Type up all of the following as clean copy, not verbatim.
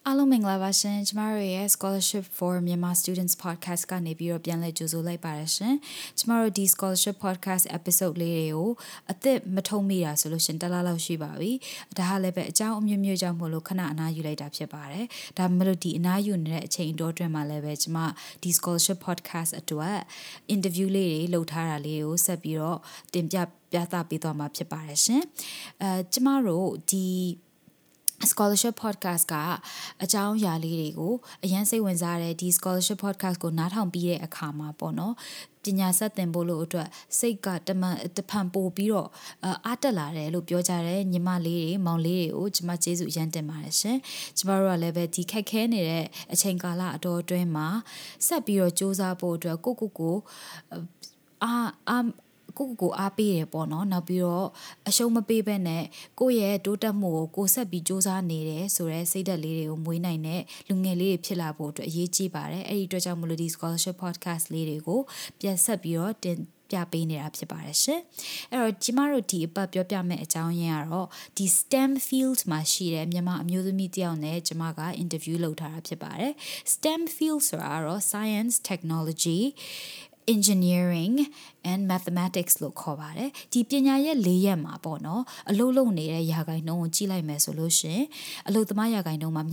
အားလုံးမင်္ဂလာပါရှင်ကျမတို့ရဲ့ Scholarship for Myanmar Students Podcast ကနေပြီးတော့ပြန်လည်ကြိုဆိုလိုက်ပါတယ်ရှင်ကျမတို့ဒီ Scholarship Podcast episode လေးတွေကိုအသစ်မထုံးမိတာဆိုလို့ရှင်တစ်လလောက်ရှိပါပြီဒါဟာလည်းပဲအကြောင်းအမျိုးမျိုးကြောင့်မို့လို့ခဏအနားယူလိုက်တာဖြစ်ပါတယ်ဒါမှမဟုတ်ဒီအနားယူနေတဲ့အချိန်အတော်အတွင်းမှာလည်းပဲကျမဒီ Scholarship Podcast အတွက် interview လေးတွေလုပ်ထားတာလေးကိုဆက်ပြီးတော့တင်ပြသပေးသွားမှာဖြစ်ပါတယ်ရှင်ကျမတို့ဒီ Scholarship Podcast ကအကြောင်းအရာလေးတွေကိုအရင်စိတ်ဝင်စားတဲ့ဒီ Scholarship Podcast ကိုနားထောင်ပြီးတဲ့အခါမှာပေါ့နော်ပညာဆက်သင်ဖို့လို့အတွက်စိတ်ကတဖန်ပို့ပြီးတော့အားတက်လာတယ်လို့ပြောကြတယ်ညီမလေးတွေမောင်လေးတွေကိုကျမကျေးဇူးအရန်တင်ပါတယ်ရှင်ကျမတို့ကလည်းပဲဒီခက်ခဲနေတဲ့အချိန်ကာလအတော်အတွင်းမှာဆက်ပြီးတော့စူးစမ်းဖို့အတွက်ကိုအားပေးရပေါ့နော်နောက်ပြီးတော့အရှုံးမပေးဘဲနဲ့ကိုယ့်ရဲ့တိုးတက်မှုကိုဆက်ပြီးစူးစမ်းနေတယ်ဆိုတော့စိတ်ဓာတ်လေးတွေကိုမွေးနိုင်တဲ့လူငယ်လေးတွေဖြစ်လာဖို့အတွက်အရေးကြီးပါတယ်အဲ့ဒီအတွက်ကြောင့်မလို့ဒီ Scholarship Podcast လေးတွေကိုပြန်ဆက်ပြီးတော့တင်ပြပေးနေတာဖြစ်ပါတယ်ရှင်အဲ့တော့ကျမတို့ဒီအပတ်ပြောပြမယ့်အကြောင်းရင်းကတော့ဒီ STEM field မှာရှိတဲ့မြန်မာအမျိုးသမီးတယောက်နဲ့ကျမက interview လုပ်ထားတာဖြစ်ပါတယ် STEM field ဆိုတာကတော့ Science Technology engineering and mathematics လို့ခေါ်ပါတယ်ဒီပညာရဲ့၄ရက်မှာပေါ့နော်အလုပ်လုပ်နေတဲ့ရာဂိုင်နှုန်းကိုကြည့်လိုက်မယ်ဆိုလို့ရှင်အလုပ်သမားရာဂိုင်နှုန်းမှာ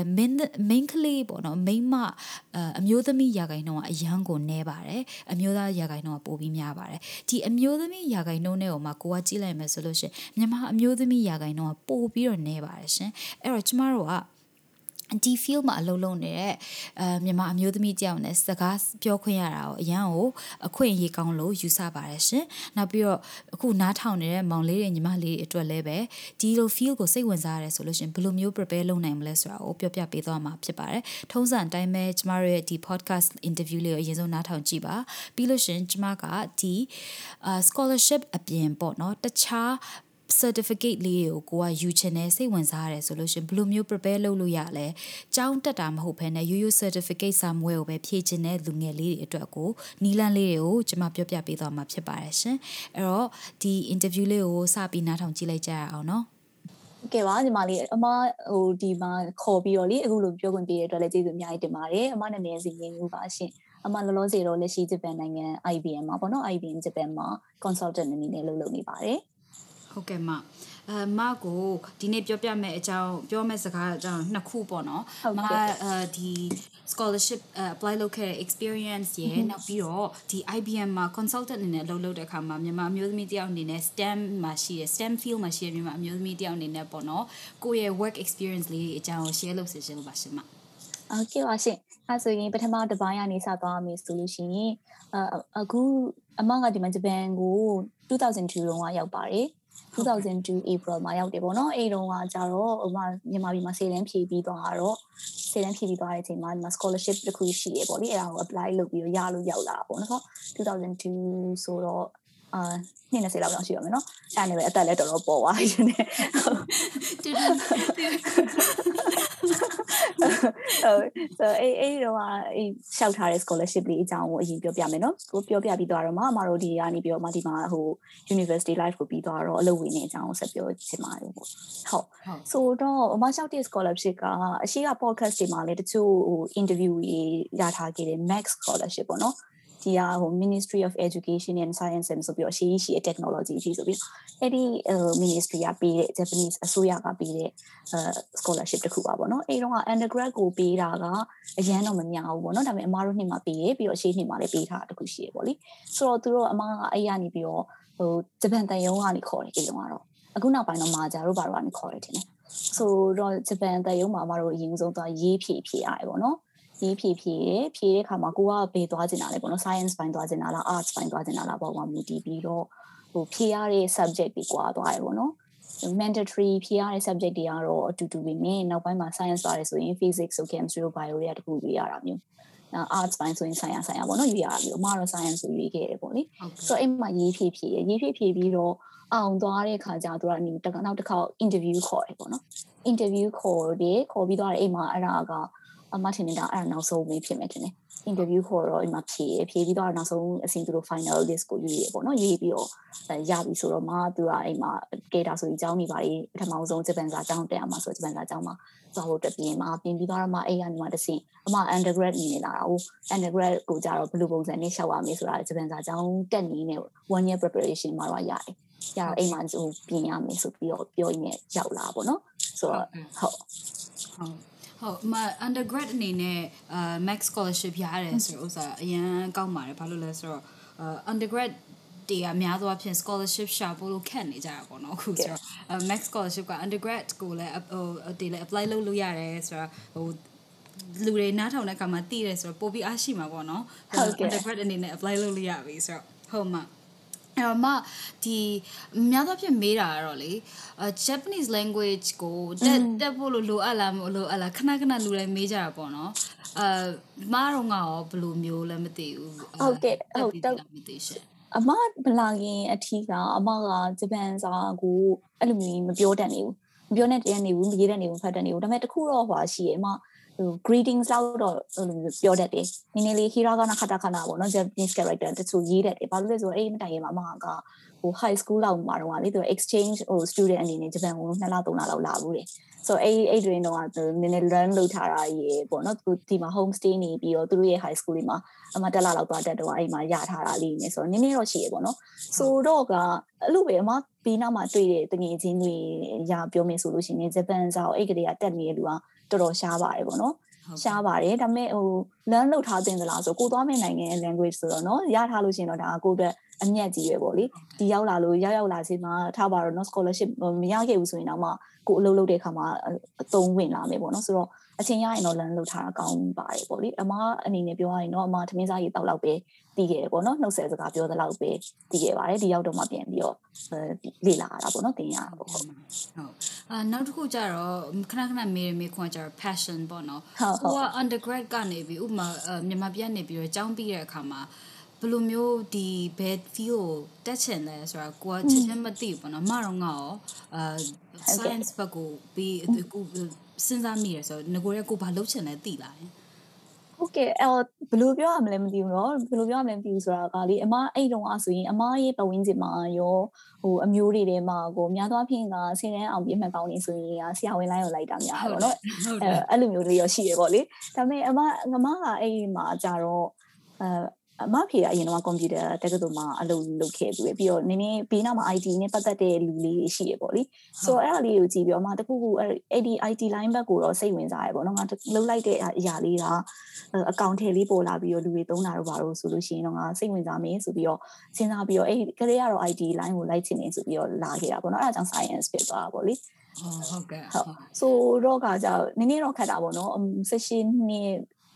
main ကလေးပေါ့နော် main မအမျိုးသမီးရာဂိုင်နှုန်းကအရန်ကိုနည်းပါတယ်အမျိုးသားရာဂိုင်နှုန်းကပိုပြီးများပါတယ်ဒီအမျိုးသမီးရာဂိုင်နှုန်းနဲ့ဟိုမှာကိုကကြည့်လိုက်မယ်ဆိုလို့ရှင်မြန်မာအမျိုးသမီးရာဂိုင်နှုန်းကပိုပြီးတော့နည်းပါတယ်ရှင်အဲ့တော့ကျမတို့ကဒီ field မှာအလုပ်လုပ်နေတဲ့မြန်မာအမျိုးသမီးတယောက်နဲ့စကားပြောခွင့်ရတာကိုအရန်ကိုအခွင့်အရေးကောင်းလို့ယူဆပါတယ်ရှင်။နောက်ပြီးတော့အခုနားထောင်နေတဲ့မောင်လေးတွေညီမလေးတွေအတွက်လည်းပဲဒီလို field ကိုစိတ်ဝင်စားရတယ်ဆိုလို့ရှင်ဘယ်လိုမျိုး prepare လုပ်နိုင်မလဲဆိုတာကိုပြောပြပေးသွားမှာဖြစ်ပါတယ်။ထုံးစံအတိုင်းပဲကျမတို့ရဲ့ဒီ podcast interview လေးကိုအရင်ဆုံးနားထောင်ကြည့်ပါ။ပြီးလို့ရှင်ကျမကဒီ scholarship အပြင်ပေါ့နော်တခြားcertificate လေးကိုကယူချင်တယ်စိတ်ဝင်စားရတယ်ဆိုလို့ရှင်ဘယ်လိုမျိုး prepare လုပ်လို့ရလဲကျောင်းတက်တာမဟုတ်ဘဲနဲ့ရိုးရိုး certificate စာမွေးကိုပဲဖြည့်ချင်တဲ့လူငယ်လေးတွေအတွက်ကိုနီလန်းလေးတွေကိုကျွန်မပြောပြပေးသွားမှာဖြစ်ပါတယ်ရှင်အဲ့တော့ဒီ interview လေးကိုစပြီးနားထောင်ကြည့်လိုက်ကြရအောင်နော်ကဲပါညီမလေးအမဟိုဒီမှာခေါ်ပြီးတော့လေအခုလိုပြောခွင့်ပေးရတဲ့အတွက်လည်းကျေးဇူးအများကြီးတင်ပါတယ်အမနာမည်စီရင်ဦးပါရှင်အမလောလောဆယ်တော့လက်ရှိဂျပန်နိုင်ငံ IBM မှာပေါ့နော် IBM ဂျပန်မှာ consultant အနေနဲ့လုပ်နေပါတယ်ဟုတ်ကဲ့မကိုဒီနေ့ပြောပြမယ့်အကြောင်းပြောမယ့်စကားအကြောင်းနှစ်ခုပေါ့နော်ဒီ scholarship apply လုပ်ခဲ့တဲ့ experience ရဲ့နောက်ပြီးတော့ဒီ IBM မှာ consultant အနေနဲ့လုပ်တဲ့အခါမှာမြန်မာအမျိုးသမီးတယောက်အနေနဲ့ STEM မှာရှိတဲ့ STEM field မှာရှိတဲ့မြန်မာအမျိုးသမီးတယောက်အနေနဲ့ပေါ့နော်ကိုယ့်ရဲ့ work experience လေးအကြောင်းကို share လုပ်စေချင်လို့ပါရှင်မဟုတ်ကဲ့ပါရှင်အဲဆိုရင်ပထမတစ်ပိုင်းကနေစသွားမယ်ဆိုလို့ရှိရင်အခုအမကဒီမှာဂျပန်ကို2002တုန်းကရောက်ပါတယ်2002 April မှာရောက်တယ်ပေါ့နော်အဲ့တုန်းကကြတော့မြန်မာပြည်မှာစေတန်းဖြည့်ပြီးသွားတဲ့အချိန်မှာဒီမှာ scholarship တစ်ခုရှိတယ်ပေါ့လေအဲ့ဒါကို apply လုပ်ပြီးတော့ရလို့ရောက်လာပေါ့နော်2002ဆိုတော့20လောက်ရှိရမယ်နော်အဲ့ဒါနဲ့ပဲအသက်လည်းတော်တော်ပေါ်သွားပြီရှင်အဲ့တော့ရှောက်ထားတဲ့ scholarship လေးအကြောင်းကိုအရင်ပြောပြမယ်နော်ကိုပြောပြပြီးသွားတော့မှအမတို့ဒီကနေပြီးတော့မှဒီမှာဟို university life ကိုပြီးသွားတော့အလုပ်ဝင်နေအကြောင်းကိုဆက်ပြောချင်ပါတယ်ပေါ့ဟုတ်ဆိုတော့အမရှောက်တဲ့ scholarship ကအရှိက podcast တွေမှာလည်းတချို့ဟို interview ရထားခဲ့တဲ့ max scholarship ပေါ့နော်ဒီဟာဟို Ministry of Education and Science ဆိုပြီးတော့ရှိ technology ရှိဆိုပြီးအဲ့ဒီ ministry ကပေးတဲ့ Japanese အစိုးရကပေးတဲ့scholarship တစ်ခုပါပေါ့နော်အဲ့တော့ undergrad ကိုပေးတာကအရန်တော့မများဘူးပေါ့နော်ဒါပေမဲ့အမားတို့နှစ်မှာပေးတယ်ပြီးတော့ရှေ့နှစ်မှာလည်းပေးထားတာတစ်ခုရှိရပေါ့လေဆိုတော့သူတို့အမားကအဲ့ရနေပြီးတော့ဟိုဂျပန်တန်ယုံကနေခေါ်တယ်အဲ့တော့အခုနောက်ပိုင်းတော့မာဂျာတို့ဘာလို့ကနေခေါ်တယ်ထင်တယ်ဆိုတော့ဂျပန်တန်ယုံမှာအမားတို့အရင်ဆုံးသွားရေးဖြည့်ရတယ်ပေါ့နော်ရေးဖြည့်တဲ့ခါမှာကိုကဘယ်သွားချင်တာလဲပေါ့နော် science ပိုင်းသွားချင်တာလား arts ပိုင်းသွားချင်တာလားပေါ့မှာမူတည်ပြီးတော့ဟိုဖြည့်ရတဲ့ subject တွေကွာသွားတယ်ပေါ့နော် mandatory ဖြည့်ရတဲ့ subject တွေကတော့အတူတူပဲနဲ့နောက်ပိုင်းမှာ science သွားတယ်ဆိုရင် physics ဆို chemistry ဆို bio တွေကတခုရွေးရတာမျိုးarts ပိုင်းဆိုရင်ဆိုင်ရာပေါ့နော်ရွေးရတာမျိုးအမှားတော့ science ကိုရွေးခဲ့တယ်ပေါ့လေဆိုတော့အဲ့မှာရေးဖြည့်ပြီးတော့အောင်သွားတဲ့ခါကျတော့သူကနောက်တစ်ခါ interview ခေါ်တယ်ပေါ့နော် interview ခေါ်ပြီးသွားတယ်အဲ့မှာအဲ့ဒါကအမထင်နေတာအဲ့နောက်ဆုံးဝင်ဖြစ်မယ်တင်တယ် interview ခေါ်တော့ဒီမှာဖြေပြီးတော့နောက်ဆုံးအဆင့်သူတို့ final list ကိုရွေးရပေါ့နော်ရွေးပြီးတော့ရပြီဆိုတော့မှသူကအိမ်မှာကဲတာဆိုပြီးကျောင်းနေပါလေပထမဆုံးဂျပန်စာကျောင်းတက်အောင်မှာဆိုဂျပန်စာကျောင်းမှာသွားဖို့တက်ပြီးမှပြင်ပြီးတော့မှအဲ့ရနေမှာတစ်ဆင့်အမ undergrad နေလာတာဟို undergrad ကိုကြတော့ဘယ်လိုပုံစံနဲ့ရှောက်ရမလဲဆိုတာဂျပန်စာကျောင်းတက်နေနဲ့ one year preparation မှာတော့ရတယ်ရတော့အိမ်မှာဟိုပြင်ရမယ်ဆိုပြီးတော့ပြောရင်းနဲ့ရောက်လာပေါ့နော်ဆိုတော့ဟုတ်မ undergrad အနေနဲ့max scholarship ရတယ်ဆိုတော့ဥစားအရင်ကောက်ပါတယ်ဘာလို့လဲဆိုတော့undergrad တေးအများသောအားဖြင့် scholarship ရှာဖို့လို့ခက်နေကြတာပေါ့နော်အခုဆိုတော့ max scholarship က undergrad ကိုလည်းတေးလည်း apply လုပ်လို့ရတယ်ဆိုတော့ဟိုလူတွေနားထောင်တဲ့အခါမှာတည်တယ်ဆိုတော့ပိုပြီးအားရှိမှာပေါ့နော် undergrad အနေနဲ့ apply လုပ်လို့ရပြီဆိုတော့ဟုတ်မှာမဒီများသောဖြင့်မေးတာကတော့လေ Japanese language ကိုတက်ဖို့လို့လိုအပ်လားမလိုအပ်လားခဏလူတိုင်းမေးကြတာပေါ့နော်မတော့ငါရောဘယ်လိုမျိုးလဲမသိဘူးဟုတ်ကဲ့ဟုတ်တော့မသိရှင်အမဘလာခင်အထီးကအမကဂျပန်စာကိုအဲ့လိုမျိုးမပြောတတ်နေဘူးမပြောနဲ့တည်းနေဘူးမရေးတတ်နေဘူးဖတ်တတ်နေဘူးဒါပေမဲ့တခုတော့ဟွာရှိရဲ့အမgreetings လောက်တော့ပြောတတ်တယ်နည်းနည်းလေး hiragana katakana ပေါ့နော် Japanese character တချို့ရေးတတ်တယ်ဘာလို့လဲဆိုတော့အဲ့ဒီမတိုင်ခင်မှာအမကဟို high school လောက်မှာတော့လေသူ exchange ဟို student အနေနဲ့ဂျပန်ကို2လ3လလောက်လာဘူးတယ်ဆိုတော့အဲ့တွင်တော့နည်းနည်း learn လုပ်ထားတာရေပေါ့နော်သူဒီမှာ home stay နေပြီးတော့သူတို့ရဲ့ high school လေးမှာအမတက်လာလောက်သွားတက်တော့အဲ့မှာရထားတာလေးနေဆိုတော့နည်းနည်းတော့ရှိရေပေါ့နော်ဆိုတော့ကအဲ့လိုပဲအမပြီးနောက်မှာတွေ့တဲ့တငယ်ချင်းတွေရပြောမယ်ဆိုလို့ရှိရင်ဂျပန်စာကိုအဲ့ကလေးကတက်နေတဲ့လူကတော်တော်ရှားပါတယ်ပေါ့နော်ရှားပါတယ်ဒါပေမဲ့ဟို learn လုပ်ထားတင်သလားဆိုကိုသွားမယ့်နိုင်ငံရဲ့ language ဆိုတော့เนาะရထားလို့ရှိရင်တော့ဒါကိုအတွက်အမြတ်ကြီးပဲပေါ့လေဒီရောက်လာလို့ရောက်လာစီမှာထားပါတော့ no scholarship မရခဲ့ဘူးဆိုရင်တော့မှကိုအလုပ်လုပ်တဲ့အခါမှာအသုံးဝင်လာမယ်ပေါ့နော်ဆိုတော့အချိန်ရရင်တော့ learn လုပ်ထားတာကောင်းပါတယ်ပေါ့လေအမအနေနဲ့ပြောရရင်တော့အမသမင်းစားရေးတောက်လောက်ပဲတည်ခဲ့ပေါ့နော်နှုတ်ဆက်စကားပြောသလောက်ပဲတည်ခဲ့ပါတယ်ဒီရောက်တော့မှပြန်ပြီးတော့လေ့လာရတာပေါ့နော်သင်ရတာပေါ့ဟုတ်နောက်တစ်ခုကျတော့ခဏမေးခွန်းကျတော့ passion ပေါ့နော်ဟိုက undergrad ကနေပြီးဥပမာမြန်မာပြည်ကနေပြီးတော့ကျောင်းပြီးတဲ့အခါမှာဘယ်လိုမျိုးဒီဘယ် field ကိုတက်ချင်လဲဆိုတာကိုကချက်ချင်းမသိဘူးပေါ့နော်မတော့ငါရောscience ဘက်ကိုပြီးကိုစဉ်းစားမိရဆိုတော့ငကိုရဲကိုဘာလုပ်ချင်လဲသိလားဟုတ်ကဲ့ဘယ်လိုပြောရမလဲမသိဘူးเนาะဘယ်လိုပြောရမလဲမသိဘူးဆိုတာကလေအမအဲ့တုန်းကဆိုရင်အမရဲ့ပတ်ဝန်းကျင်မှာရောဟိုအမျိုးတွေထဲမှာကိုများသောအားဖြင့်ကဆင်းရဲအောင်ပြည့်မှတ်ကောင်းနေဆိုရင်ဆရာဝန်လိုင်းကိုလိုက်တာများပေါ့เนาะအဲ့လိုမျိုးတွေရောရှိရပေါ့လေဒါပေမဲ့အမကအဲ့ဒီမှာကြတော့အမဖေကအရင်တော့ကွန်ပျူတာတက္ကသိုလ်မှာအလုပ်လုပ်ခဲ့ပြီးပြီးတော့နည်းနည်းဘေးနောက်မှာ IT နဲ့ပတ်သက်တဲ့လူလေးရှိရပေါ့လေဆိုတော့အဲ့ဒါလေးကိုကြည့်ပြီးတော့အမတခုခုအဲ့ဒီ IT line ဘက်ကိုတော့စိတ်ဝင်စားရပေါ့နော်ငါလုပ်လိုက်တဲ့အရာလေးကအကောင့်ထဲလေးပေါ်လာပြီးတော့လူတွေသုံးတာတော့ဘာလို့ဆိုလို့ရှိရင်တော့ငါစိတ်ဝင်စားမယ်ဆိုပြီးတော့စဉ်းစားပြီးတော့အဲ့ကလေးကတော့ IT line ကိုလိုက်ချင်နေဆိုပြီးတော့လာခဲ့တာပေါ့နော်အဲ့ဒါကြောင့် science ဖြစ်သွားတာပေါ့လေဟုတ်ကဲ့ဆိုတော့ကကြောင့်နည်းနည်းတော့ခက်တာပေါ့နော်16နှစ်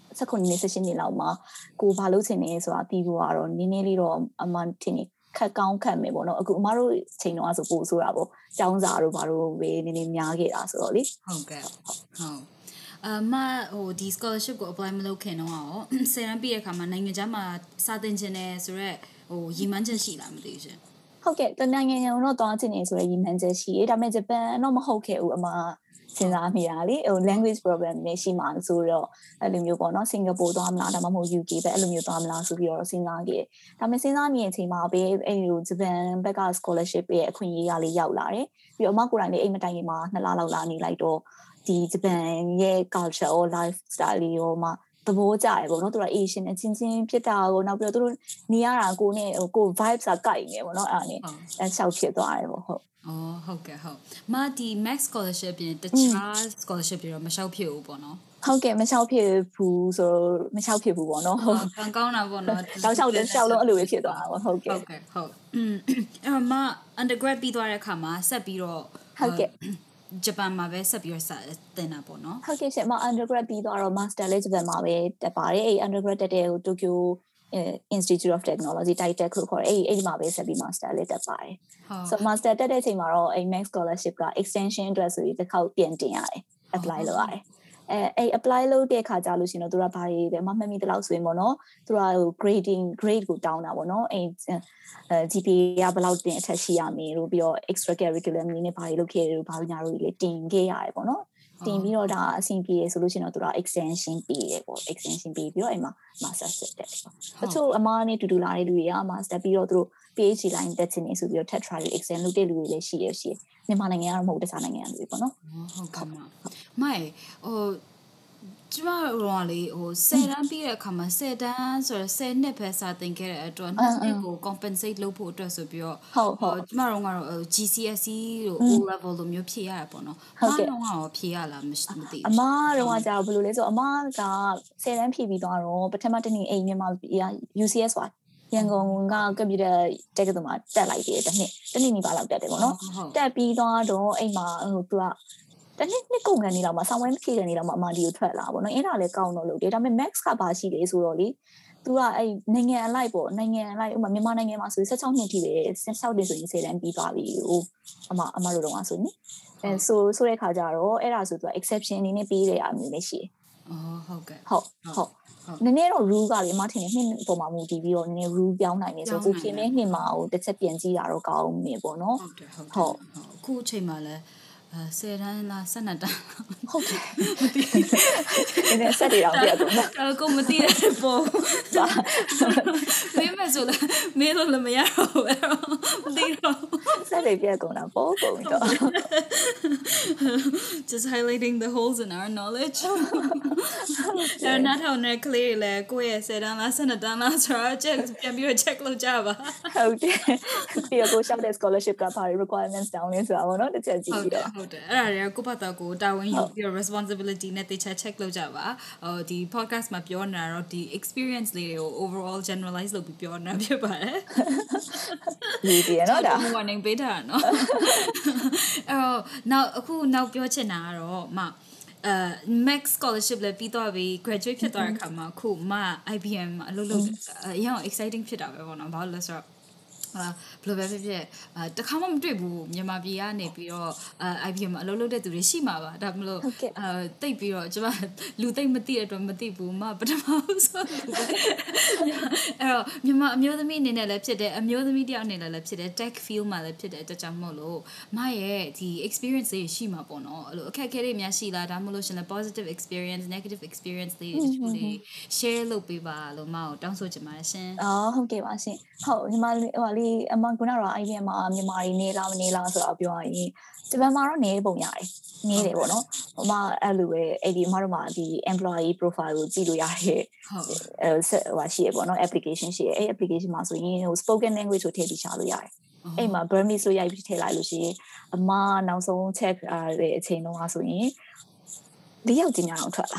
16နှစ်လောက်မှာကိုဘာလို့ချင်နေဆိုတာပြီးဖို့ကတော့နည်းနည်းလေးတော့အမှန်ထင်နေခက်ကောင်းခက်မယ်ပေါ့နော်အခုအမတို့ချိန်တော့ဆိုပို့ဆိုတာပေါ့ကျောင်းစာတို့ဘာလို့ပဲနည်းနည်းများခဲ့တာဆိုတော့လေဟုတ်ကဲ့ဟုတ်မဟိုဒီ scholarship ကို apply မလုပ်ခင်တော့ရောဆယ်တန်းပြည့်တဲ့အခါမှာနိုင်ငံခြားမှာစာသင်ချင်တယ်ဆိုတော့ဟိုရည်မှန်းချက်ရှိလားမသိဘူးရှင်ဟုတ်ကဲ့တနိုင်ငံတော့သွားချင်နေဆိုတော့ရည်မှန်းချက်ရှိတယ်ဒါပေမဲ့ဂျပန်တော့မဟုတ်ခဲ့ဘူးအမစဉ်းစားမိတာလေဟို language problem နဲ့ရှိမှာဆိုတော့အဲ့လိုမျိုးပေါ့နော်စင်ကာပူသွားမလားဒါမှမဟုတ် UK ပဲအဲ့လိုမျိုးသွားမလားဆိုပြီးတော့စဉ်းစားခဲ့ဒါပေမဲ့စဉ်းစားမိတဲ့အချိန်မှာပဲအဲ့လိုဂျပန်ဘက်က scholarship ရဲ့အခွင့်အရေးကလေးရောက်လာတယ်ပြီးတော့အမကိုယ်တိုင်လည်းအိမ်မတိုင်ခင်မှာ2လလောက်လာနေလိုက်တော့ဒီဂျပန်ရဲ့ culture or lifestyle လေးရောမှသဘောကျရပေါ့နော်သူက Asian အချင်းချင်းဖြစ်တာကိုနောက်ပြီးတော့သူတို့နေရတာကိုနဲ့ကို vibes ကကိုက်နေပေါ့နော်အဲ့ဒါနဲ့အဲ့ရှောက်ဖြစ်သွားတယ်ပေါ့ဟုတ်ဟုတ်ကဲ့ဟုတ်မဒီ max scholarship ပြင်တခြား scholarship တွေတော့မလျှောက်ဖြစ်ဘူးပေါ့နော်ဟုတ်ကဲ့မလျှောက်ဖြစ်ဘူးဆိုတော့မလျှောက်ဖြစ်ဘူးပေါ့နော်ဟုတ်ကောင်းတာပေါ့နော်တောက်လျှောက်လုံးအဲ့လိုပဲဖြစ်သွားတာပေါ့ဟုတ်ကဲ့ဟုတ်အဲ့မ undergrad ပြီးသွားတဲ့အခါမှာဆက်ပြီးတော့ဟုတ်ကဲ့ဂျပန်မှာပဲဆက်ပြီးတော့သင်တာပေါ့နော်ဟုတ်ကဲ့ရှင်မ undergrad ပြီးသွားတော့ master လည်းဂျပန်မှာပဲတက်ပါတယ်အဲ့ undergrad တက်တဲ့ဟို Tokyo Institute of Technology တိုက်တက်လို့ခေါ်တယ်အဲ့ဒီမှာပဲဆက်ပြီး master လေးတက်ပါတယ်ဆို master တက်တဲ့အချိန်မှာတော့အဲ့ max scholarship က extension အတွက်ဆိုပြီးတစ်ခေါက်ပြန်တင်ရတယ် apply လုပ်ရတယ်အဲ့ apply လုပ်တဲ့ခါကြလို့ရှိရင်တော့သူကဘာတွေလဲမမှတ်မိတဲ့လောက်ဆိုရင်ပေါ့နော်သူကဟို grade ကိုတောင်းတာပေါ့နော်အဲ့ GPA ကဘယ်လောက်တင်အထက်ရှိရမလဲလို့ပြီးတော့ extra curriculum နည်းနဲ့ဘာတွေလုပ်ခဲ့တယ်လို့ဘာညာတို့လေတင်ခဲ့ရတယ်ပေါ့နော်တင်ပြီးတော့ဒါအဆင်ပြေဆိုလို့ရှိရင်တော့သူက extension ပေးတယ်ပေါ့ extension ပေးပြီးတော့အဲ့မှာ master တက်တယ်ပေါ့တချို့အမားနဲ့တူတူလာတဲ့လူတွေက master ပြီးတော့သူတို့ PhD line တက်ချင်နေဆိုပြီးတော့ TET trial exam လုပ်တဲ့လူတွေလည်းရှိရရှိမြန်မာနိုင်ငံကတော့မဟုတ်တခြားနိုင်ငံတွေပေါ့နော်ဟုတ်ကဲ့မိုင်ကျမတို့ကလေ10တန်းပြီးတဲ့အခါမှာ10တန်းဆိုတော့10နှစ်ပဲစာသင်ခဲ့တဲ့အတွက်နှစ်ကို compensate လုပ်ဖို့အတွက်ဆိုပြီးတော့ကျမတို့ကတော့ GCSE တို့ O level လိုမျိုးဖြေရတာပေါ့နော်။ဟုတ်ကဲ့။အားလုံးကဖြေရလားမသိဘူး။အမတို့ကကြာဘယ်လိုလဲဆိုအမက10တန်းဖြေပြီးသွားတော့ပထမတစ်နေ့အိမ်မြန်မာ UCS ပါရန်ကုန်ကကွန်ပျူတာတက္ကသိုလ်မှာတက်လိုက်တယ်တစ်နေ့နီးပါးလောက်တက်တယ်ပေါ့နော်။တက်ပြီးသွားတော့အိမ်မှာသူကတနေ့ကုန်ကန်နေတော့မှဆောင်းဝဲမဖြေကန်နေတော့မှအမဒီကိုထွက်လာပေါ့နော်အဲ့ဒါလည်းကောင်းတော့လို့တယ်ဒါပေမဲ့ max ကပါရှိတယ်ဆိုတော့လေသူကအဲ့နိုင်ငံအလိုက်ပေါ့နိုင်ငံအလိုက်ဥပမာမြန်မာနိုင်ငံမှာဆို16နှစ်ထိပဲ16နှစ်ဆိုရင်10တန်းပြီးသွားပြီဟိုအမတို့တော့ဆိုရင်အဲဆိုတဲ့ခါကျတော့အဲ့ဒါဆိုသူက exception အနေနဲ့ပေးတယ်အမျိုးလည်းရှိတယ်ဟုတ်ကဲ့ဟုတ်နည်းနည်းတော့ rule ကလေအမထင်တယ်နှစ်ပေါ်မှာမူတည်ပြီးတော့နည်းနည်း rule ပြောင်းနိုင်နေဆိုကိုခင်မဲနှစ်မှာဟိုတစ်ချက်ပြန်ကြည့်တာတော့ကောင်းနေပေါ့နော်ဟုတ်အခုအချိန်မှာလည်း10တန်းလား12တန်းဟုတ်တယ်မသိဘူးနည်းဆက်တွေတော့ပြတော့ကိုမသိတဲ့ပုံမင်းမဆိုလားမင်းလို့လည်းမရတော့ဘူးမသိတော့ဆက်တွေပြကုန်တာပို့ကုန်တော့ just highlighting the holes in our knowledge အဲ့နားထောင်နေကလေးလေကိုယ့်ရဲ့10တန်းလား12တန်းလားဆိုတော့ ပြန်ပြီးတော့ check လုပ်ကြပါဟုတ်တယ်ပြီးတော့ကိုရှောက်တဲ့ scholarship ကဘာ requirements တောင်းလဲဆိုတာပေါ့နော်တစ်ချက်ကြည့်ပြီးတော့ဟုတ်တယ်အဲ့ဒါတွေကကိုယ့်ဘက်ကိုတာဝန်ယူပြီးတော့ responsibility နဲ့တေချာ check လုပ်ကြပါဒီ podcast မှာပြောနေတာတော့ဒီ experience လေးတွေကို overall generalize လုပ်ပြီးပြောနေတာဖြစ်ပါတယ်ဒီနော်ဒါ warning ပေးတာနော်အဲ့တော့နောက်ပြောချင်တာကတော့max scholarship လည်းပြီးသွားပြီ graduate ဖြစ်သွားတဲ့အခါမှာအခုIBM အလုပ်လုပ်အရင် exciting ဖြစ်တာပဲပေါ့နော်ဘာလို့လဲဆိုတော့ဘယ်လိုပဲဖြစ်ဖြစ်တခါမှမတွေ့ဘူးမြန်မာပြည်ကနေပြီးတော့IBM အလုပ်လုပ်တဲ့သူတွေရှိမှာပါဒါမလို့တိတ်ပြီးတော့ကျမလူသိမ့်မသိတဲ့အတွက်မသိဘူးပထမဆုံးအဲ့တော့မြန်မာအမျိုးသမီးအနေနဲ့လည်းဖြစ်တယ်အမျိုးသမီးတယောက်အနေနဲ့လည်းဖြစ်တယ် tech field မှာလည်းဖြစ်တယ်တခြားမဟုတ်လို့ရဲ့ဒီ experience တွေရှိမှာပေါ့နော်အဲ့လိုအခက်အခဲတွေများရှိလားဒါမှမဟုတ်ရှင်လည်း positive experience negative experience တွေတချို့တွေ share လုပ်ပေးပါလို့ကိုတောင်းဆိုချင်ပါတယ်ရှင်ဟုတ်ကဲ့ပါရှင်ဟုတ်ညီမလေးအမကကတော့ IBM မှာမြန်မာတွေနေလားမနေလားဆိုတော့ပြောရရင်ဂျပန်မှာတော့နေပုံရတယ်နေတယ်ပေါ့နော်အမအဲ့လိုပဲအဲ့ဒီအမတို့မှာဒီ employee profile ကိုကြည့်လို့ရတယ်ရှိရပေါ့နော် application ရှိရအဲ့ application မှာဆိုရင်spoken language ကိုထည့်ပြီးရှာလို့ရတယ်အဲ့မှာ Burmese လို့ရိုက်ပြီးထည့်လိုက်လို့ရှိရင်အမနောက်ဆုံး check တဲ့အချိန်တုန်းကဆိုရင်4ယောက်ချင်းအောင်ထွက်လာ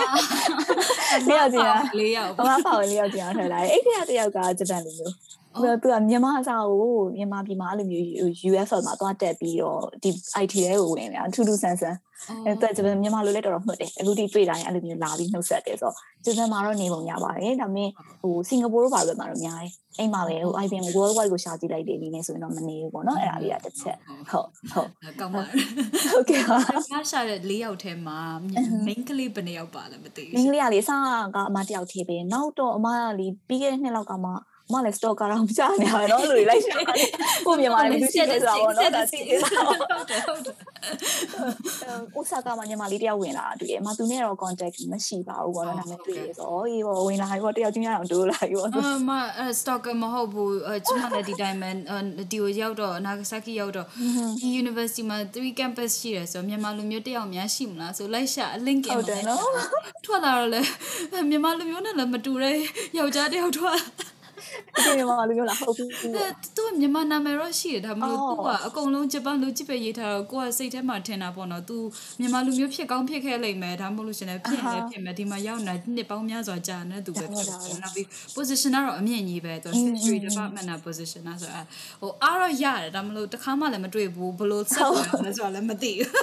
4ယောက်ချင်း 4ယောက်အမဖောက်4ယောက်ချင်းအောင်ထွက်လာအဲ့ဒီတယောက်ကဂျပန်လူမျိုးသူကမြန်မာအစားကိုမြန်မာပြည်မှာအဲ့လိုမျိုး UFL မှာသွားတက်ပြီးတော့ဒီ IT တွေကိုဝင်နေတာထူးထူးဆန်းဆန်းအဲ့တော့ဂျပန်မြန်မာလိုလည်းတော်တော်မှတ်တယ်အခုဒီတွေ့တိုင်းအဲ့လိုမျိုးလာပြီးနှုတ်ဆက်တယ်ဆိုတော့ဂျပန်မှာတော့နေပုံရပါတယ်ဒါပေမဲ့စင်ကာပူတို့ဘာလို့မှာတော့များတယ်အဲ့မှာပဲIBM worldwide ကိုရှာကြည့်လိုက်တယ်ဒီနေ့ဆိုရင်တော့မနေဘူးပေါ့နော်အဲ့ဒါလေးကတစ်ချက်ဟုတ်ကောင်းပါဟုတ်ကဲ့ပါရှာတဲ့4ယောက်ထဲမှာ main ကလေးဘယ်နှယောက်ပါလဲမသိဘူး main ကလေးကလေအစကအမတယောက်သေးပဲနောက်တော့အမကလေပြီးခဲ့တဲ့နှစ်လောက်ကမှမလည်း stalker တော့မချနေရတော့လို့လိုက်ရှာတယ်ကိုမြန်မာလည်းမရှိသေးတာပေါ့နော်ဒါသိသေးတာဟုတ်ဥစားကမှညီမလေးတယောက်ဝင်လာတွေ့တယ်သူနဲ့တော့ contact မရှိပါဘူးပေါ့နော်ဒါပေမဲ့တွေ့ရဆိုအေးပေါ့ဝင်လာပြီပေါ့တယောက်ချင်းရအောင်တိုးလာပြီပေါ့ stalker မဟုတ်ဘူးကျမလည်းဒီတိုင်းမှဒီကိုရောက်တော့ Nagasaki ရောက်တော့ဒီ university မှာ3 campus ရှိတယ်ဆိုမြန်မာလူမျိုးတယောက်များရှိမလားဆိုလိုက်ရှာ link ဟုတ်တယ်နော်ထွက်လာတော့လေမြန်မာလူမျိုးနဲ့လည်းမတူတဲ့ယောက်ျားတယောက်ထွက်ဒီမြန်မာလူမျိုးလားဟုတ်ဘူးသူမြန်မာနာမည်တော့ရှိတယ်ဒါမှမဟုတ်သူကအကုန်လုံးဂျပန်လူကြည့်ပဲရေးထားတော့ကိုကစိတ်ထဲမှာထင်တာပေါ့နော်သူမြန်မာလူမျိုးဖြစ်ကောင်းဖြစ်ခဲ့လိမ့်မယ်ဒါမှမဟုတ်လို့ရှင်လည်းဖြစ်မယ်ဒီမှာရောက်နေတာနှစ်ပေါင်းများစွာကြာနေသူပဲဖြစ်တယ်နောက်ပြီး position ကတော့အမြင့်ကြီးပဲသူ history department နာ position นะဆိုတော့အားတော့ရတယ်ဒါမှမဟုတ်တစ်ခါမှလည်းမတွေ့ဘူးဘလို့ဆက်တယ်လဲဆိုတာလည်းမသိဘူး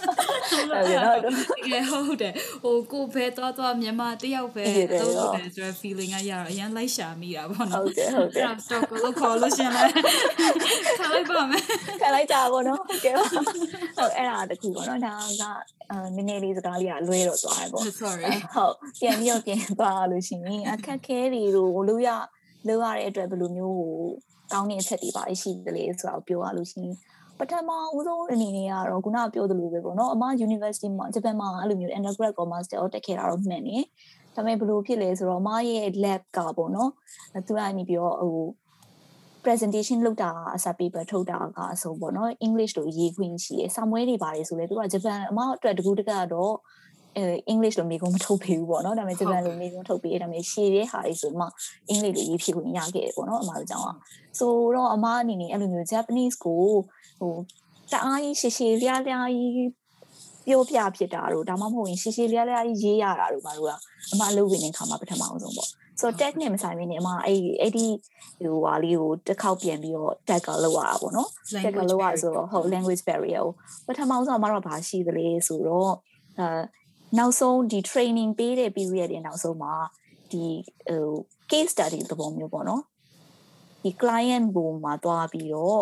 ဟုတ်တယ်ကိုပဲတော့မြန်မာတယောက်ပဲတော့တယ်ဆိုတော့ feeling ကရတော့အရင်လိုက်ရှာမိတာပေါ့နော်ဟုတ်တယ်တော့ကိုခေါ်လို့ရှင်လဲခလိုက်ပါမယ်ခလိုက်ကြပါတော့ဟုတ်ကဲ့ဟုတ်အဲ့ဒါတခုပေါ့နော်ဒါကနည်းနည်းလေးစကားလေးကလွဲတော့သွားတယ်ပေါ့ sorry ဟုတ်ပြန်ပြီးတော့ပြန်သွားလို့ရှိရင်အခက်ခဲတွေကိုလို့ရတဲ့အတွက်ဘယ်လိုမျိုးကောင်းတဲ့အချက်တွေပါရှိတယ်လေဆိုတော့ပြောရလို့ရှိရင်ပထမဦးဆုံးအနေနဲ့ကတော့ခုနကပြောသလိုပဲပေါ့နော်အမ university မှာဂျပန်မှာအဲ့လိုမျိုး undergrad or master တက်ခဲ့တာတော့မှန်နေဒါပေမဲ့ဘယ်လိုဖြစ်လဲဆိုတော့အမရဲ့ lab ကပေါ့နော်သူကနေပြီးတော့ဟို presentation လုပ်တာအစား paper ထုတ်တာကဆိုပေါ့နော် English လိုရေးခွင့်ရှိတယ်စာမွေးတွေပါတယ်ဆိုလဲသူကဂျပန်အမအတွက်တကူတကတော့English လိုမျိုးမထုတ်ပေးဘူးပေါ့နော်ဒါပေမဲ့ဂျပန်လိုမျိုးထုတ်ပေးဒါပေမဲ့ရှည်တဲ့ဟာတွေဆိုမှအင်္ဂလိပ်လိုရေးဖြစ်ခွင့်ရခဲ့ပေါ့နော်အမတို့ကြောင့်ဆိုတော့အမအနေနဲ့အဲ့လိုမျိုး Japanese ကိုဟိုတအားကြီးရှည်လျားကြီးပြောပြဖြစ်တာတို့ဒါမှမဟုတ်ရင်ရှည်လျားကြီးရေးရတာတို့ဘာလို့ကအမအလုပ်ဝင်နေခါမှာပထမအောင်ဆုံးပေါ့ဆိုတော့ tag နဲ့မဆိုင်မင်းနဲ့အမအဲ့ဒီဟိုဟာလေးကိုတစ်ခေါက်ပြန်ပြီးတော့ tag ကလောက်ရတာပေါ့နော် tag ကလောက်ရဆိုတော့ဟုတ် language barrier ကိုပထမဆုံးအမတို့ဘာရှိသလဲဆိုတော့နောက်ဆုံးဒီ training ပေးတဲ့ period တွေနောက်ဆုံးမှာဒီဟို case study သဘောမျိုးပေါ့နော်ဒီ client ဘုံမှာတွားပြီးတော့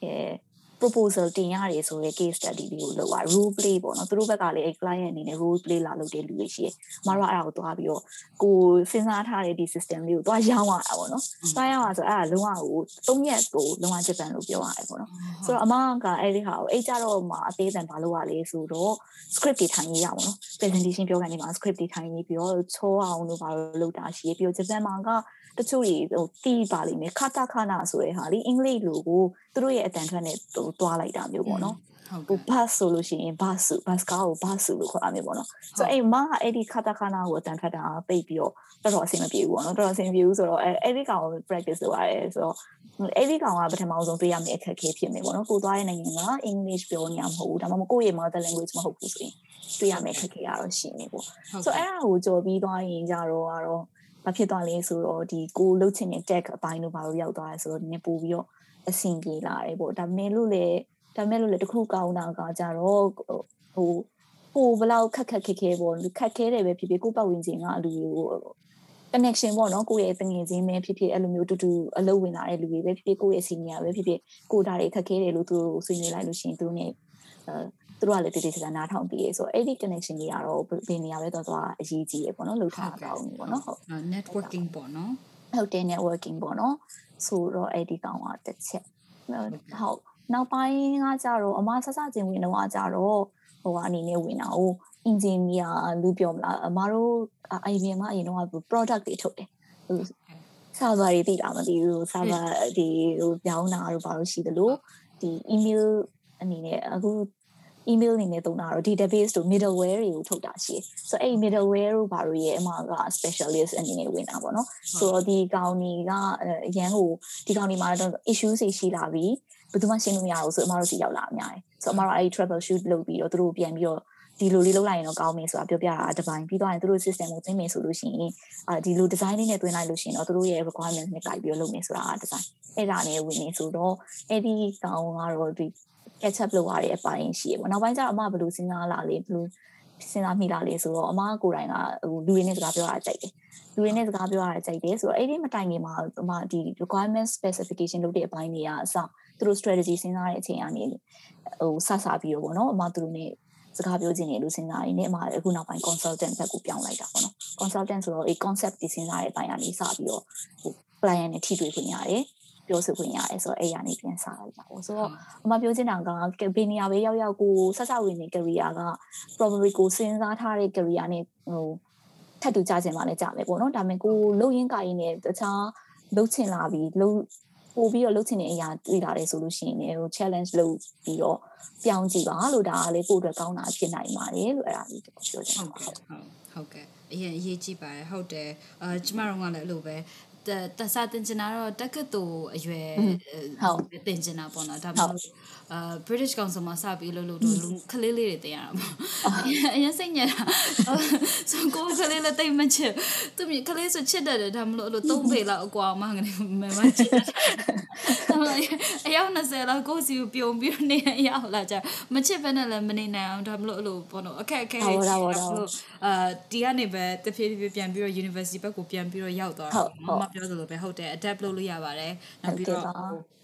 proposal တင်ရတယ်ဆိုတဲ့ case study လေးကိုလုပ်ရ role play ပေါ့နော်သူတို့ဘက်ကလည်း client အနေနဲ့ role play လာလုပ်တဲ့လူတွေရှိတယ်။မတို့အဲ့ဒါကိုတွားပြီးတော့ကိုစဉ်းစားထားတဲ့ဒီ system လေးကိုတွားရောင်းရတာပေါ့နော်။တွားရောင်းရဆိုအဲ့ဒါလုံးဝကို3ရက်ကိုလုံးဝဂျပန်လို့ပြောရတယ်ပေါ့နော်။ဆိုတော့အမကအဲ့ဒီဟာကိုအဲ့ကြတော့မှအသေးစံဘာလုပ်ရလဲဆိုတော့ script တွေထိုင်ရေးရအောင်နော် presentation ပြောကနေမှာ script တွေထိုင်ရေးပြီးတော့ချောအောင်လို့ဘာလို့လုပ်တာရှိပြီးတော့ဂျပန်မှာကတချို့တွေဟိုတီးပါလိမ့်မယ်ခတာခနာဆိုတဲ့ဟာလေအင်္ဂလိပ်လိုကိုသူတို့ရဲ့အတန်ထွက်နဲ့ဟိုတွားလိုက်တာမျိုးပေါ့နော်ဟို bus ဆိုလို့ရှိရင် bus ကားကို bus လို့ခေါ်ရမယ်ပေါ့နော်ဆိုတော့အဲ့မကအဲ့ဒီခတာခနာကိုအတန်ထွက်တာပိတ်ပြီးတော့တော်တော်အဆင်မပြေဘူးပေါ့နော်တော်တော်အဆင်ပြေဘူးဆိုတော့အဲ့ဒီကောင်ကို practice လုပ်ရတယ်ဆိုတော့အဲ့ဒီကောင်ကပထမဆုံးတွေ့ရမယ့်အခက်အခဲဖြစ်မယ်ပေါ့နော်ကိုသွားတဲ့နိုင်ငံက English ပြောနေရမဟုတ်ဘူးဒါမှမဟုတ်ကိုယ့်ရဲ့ mother language မဟုတ်ဘူးဆိုရင်တွေ့ရမယ့်အခက်အခဲကတော့ရှိနေပေါ့ဆိုတော့အဲ့ဒါကိုကြော်ပြီးသွားရင်ကြတော့ဘာဖြစ်သွားလဲဆိုတော့ဒီကိုလှုပ်ချင်တဲ့ tag အပိုင်းတို့ဘာလို့ရောက်သွားလဲဆိုတော့နည်းပို့ပြီးတော့အဆင်ပြေလာတယ်ပေါ့ဒါပေမဲ့လို့လေတခုကောင်းတာကကြတော့ဟိုကိုဘလောက်ခက်ခဲပေါ့ခက်ခဲတယ်ပဲဖြစ်ဖြစ်ကိုပတ်ဝန်းကျင်ကလူတွေကို connection ပေါ့နော်ကိုယ့်ရဲ့တငယ်ချင်းပဲဖြစ်ဖြစ်အဲ့လိုမျိုးတူတူအလုပ်ဝင်လာတဲ့လူတွေပဲဖြစ်ဖြစ်ကိုယ့်ရဲ့ senior ပဲဖြစ်ဖြစ်ကိုဒါတွေခက်ခဲတယ်လို့သူတို့ဆွေးနွေးလိုက်လို့ရှိရင်သူတို့ ਨੇ သူတို့ကလည်းတည်တည်ချာချာနားထောင်ပြီးဆိုတော့အဲ့ဒီ connection တွေကတော့ဘယ်နေရာပဲသွားအရေးကြီးရပေါ့နော်လုပ်ထားတာကောင်းပြီပေါ့နော်ဟုတ် networking ပေါ့နော်ဟုတ်တယ် networking ပေါ့နော်ဆိုတော့အဲ့ဒီကောင်ကတစ်ချက်ဟုတ်နောက်ပိုင်းကကြတော့အမဆဆချင်းဝင်တော့ကြတော့ဟိုအနေနဲ့ဝင်တာဟို engineer လို့ပြောမလားအမတို့ IBM ကအရင်တော့ product တွေထုတ်တယ်ဟို server တွေသိတာမသိဘူး server ဒီဟိုပြောင်းတာတို့ဘာလို့ရှိသလိုဒီ email အနေနဲ့အခု email အနေနဲ့သုံးတာတော့ database တို့ middleware တွေကိုထုတ်တာရှိတယ်ဆိုတော့အဲ့ middleware တို့ဘာလို့ရဲ့အမက specialist အနေနဲ့ဝင်တာပေါ့နော်ဆိုတော့ဒီကောင်ကြီးကအရန်ကိုဒီကောင်ကြီးမှာတော့ issue တွေရှိလာပြီးဘယ်သူမှရှင်းလို့မရဘူးဆိုအမတို့စီရောက်လာအများကြီးဆိုတော့အမတို့အဲ့ troubleshoot လုပ်ပြီးတော့သူတို့ပြန်ပြီးတော့ဒီလိုလေးလုပ်လိုက်ရင်တော့ကောင်းမယ်ဆိုတာပြောပြတာတစ်ပိုင်းပြီးတော့ရင်သူတို့ system ကိုသိမယ်ဆိုလို့ရှိရင်ဒီလို design လေးနဲ့တွင်းလိုက်လို့ရှိရင်တော့သူတို့ရဲ့ requirement နဲ့ကြိုက်ပြီးတော့လုပ်မယ်ဆိုတာက design အဲ့ဒါနဲ့ဝင်နေဆိုတော့အဲ့ဒီကောင်ကတော့ဒီ catch up လုပ်ရတဲ့အပိုင်းရှိရပေါ့နောက်ပိုင်းကျတော့အမဘယ်လိုစဉ်းစားလာလဲဘယ်လိုစဉ်းစားမိလာလဲဆိုတော့အမကိုယ်တိုင်ကဟိုလူတွေနဲ့စကားပြောရတာကြိုက်တယ်လူတွေနဲ့စကားပြောရတာကြိုက်တယ်ဆိုတော့အဲ့ဒီမတိုင်ခင်မှာအမဒီ requirement specification လုပ်တဲ့အပိုင်းတွေကအစသူတို့ strategy စဉ်းစားတဲ့အချိန်ကနေဟိုစပြီးတော့ပေါ့နော်အမသူတို့ ਨੇစကားပြောခြင်းတွေလို့စဉ်းစားရင်းနဲ့အမအခုနောက်ပိုင်း consultant ဘက်ကိုပြောင်းလိုက်တာပေါ့နော် consultant ဆိုတော့ဒီ concept တွေစဉ်းစားတဲ့အပိုင်းကနေစပြီးတော့ဟို client နဲ့ထိတွေ့ခွင့်ရတယ်ပြောဆိုခွင့်ရတယ်ဆိုတော့အဲ့ရနေပြန်စားလိုက်တာပေါ့ဆိုတော့အမပြောချင်တာကဘယ်နေရာပဲရောက်ကိုဆက်ဆက်ဝင်နေ career က probably ကိုစဉ်းစားထားတဲ့ career နဲ့ဟိုထပ်တူကြခြင်းမှလည်းကြမယ်ပေါ့နော်ဒါပေမဲ့ကိုလုံရင်းကိုင်းနဲ့တခြားလှုပ်ချင်လာပြီးပို့ပြီးတော့လှုပ်ချင်တဲ့အရာတွေ့လာတယ်ဆိုလို့ရှိရင်ဟို challenge လုပ်ပြီးတော့ပြောင်းကြည့်ပါလို့ဒါကလည်းကိုယ့်အတွက်ကောင်းတာဖြစ်နိုင်ပါတယ်လို့အဲ့ဒါလေးပြောချင်တာဟုတ်ကဲ့အရင်အရေးကြီးပါတယ်ဟုတ်တယ်ကျမတို့ကလည်းအဲ့လိုပဲတဆာတင်ချင်တာတော့တက္ကသိုလ်အရွယ်ဟုတ်တင်ချင်တာပေါ့နော်ဒါပေမဲ့British Council မှာစပြီးလို့ခလေးလေးတွေတင်ရတာပေါ့အရင်စိတ်ညစ်တာဆိုကိုခလေးလေးတိတ်မချစ်သူမြခလေးဆိုချစ်တယ်ဒါမလို့အဲ့လို3ပေလောက်အကွာမှငါနေမချစ်အယောက်20လောက်ကိုစီပြုံပြီးနေရောက်လာကြမချစ်ဘဲနဲ့လည်းမနေနိုင်အောင်ဒါမလို့အဲ့လိုပေါ့နော်အခက်အခဲတွေဒီကနေပဲတဖြည်းဖြည်းပြန်ပြီးတော့ university ဘက်ကိုပြန်ပြီးတော့ရောက်သွားတာမမပြောသလိုပဲဟုတ်တယ် adapt လုပ်လို့ရပါတယ်နောက်ပြီးတော့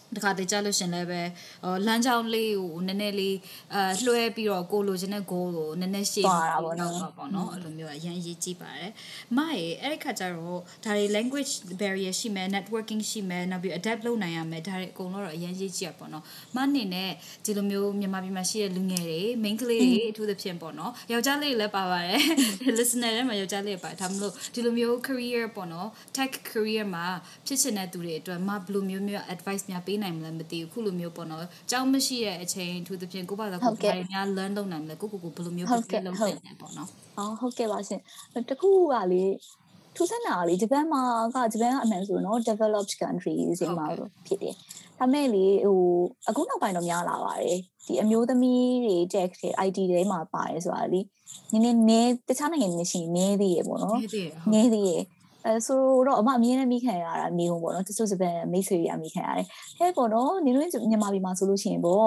တခါတည်းကြားလို့ရှင်လည်းပဲလမ်းကြောင်းလေးကိုနည်းနည်းလေးလွှဲပြီးတော့ကိုလိုချင်တဲ့ goal ကိုနည်းနည်းရှေ့ပြီးရောက်သွားပေါ့နော်အဲ့လိုမျိုးအရင်ရေးကြည့်ပါတယ်မရေအဲ့ဒီခါကျတော့ဒါတွေ language barrier ရှိမယ် networking ရှိမယ်နောက်ပြီး adapt လုပ်နိုင်ရမယ်ဒါတွေအကုန်လုံးတော့အရင်ရေးကြည့်ရပေါ့နော်မအနေနဲ့ဒီလိုမျိုးမြန်မာပြည်မှာရှိတဲ့လူငယ်တွေ main ကလေးတွေအထူးသဖြင့်ပေါ့နော်ယောက်ျားလေးလည်းပါပါတယ် listener တွေမှာယောက်ျားလေးပါဒါမလို့ဒီလိုမျိုး career ပေါ့နော် tech career မှာဖြစ်ချင်တဲ့သူတွေအတွက်မဘယ်လိုမျိုး advice များပေးနိုင်မလဲမသိဘူးခုလိုမျိုးပေါ့နော်ကြောင်းမရှိတဲ့အချိန်အထူးသဖြင့်ကိုယ့်ဘာသာကိုယ်ဘာတွေများ learn လုပ်နိုင်မလဲကိုဘယ်လိုမျိုး prepare လုပ်နိုင်လဲပေါ့နော်ဟုတ်ကဲ့ပါရှင်တခုကလေထူးဆန်းတာလေဂျပန်ကအမှန်ဆိုတော့ developed countries တွေမှာဖြစ်တယ်ဒါမဲ့လေအခုနောက်ပိုင်းတော့များလာပါတယ်ဒီအမျိုးသမီးတွေ tech တွေ IT တွေမှာပါတယ်ဆိုတာလေနည်းနည်းတခြားနိုင်ငံတွေရှိနေသေးရပေါ့နော်နည်းသေးရဆိုတော့အမြင်နဲ့မိခံရတာနေပေါ့နော်တချို့ဂျပန်မိတ်ဆွေတွေကမိခံရတယ်ဟဲ့ပေါ့နော်နေလို့မြန်မာပြည်မှာဆိုလို့ရှိရင်ပေါ့